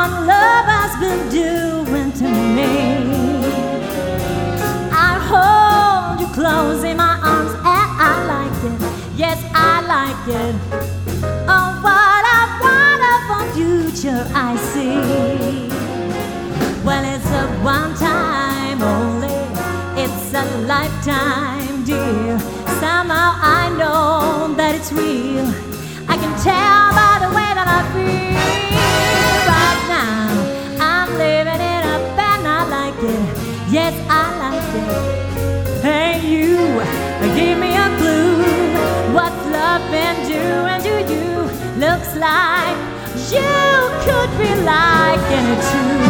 what love has been doing to me. I hold you close in my arms and I like it. Yes, I like it. Oh, what a wonderful future I see. Well, it's a one time only, it's a lifetime, dear. Somehow I know that it's real. I can tell by the way that I feel right now. I'm living it up and I like it. Yes, I like it. Hey, you, give me a clue. What's love been doing to you? Looks like you could be liking it too.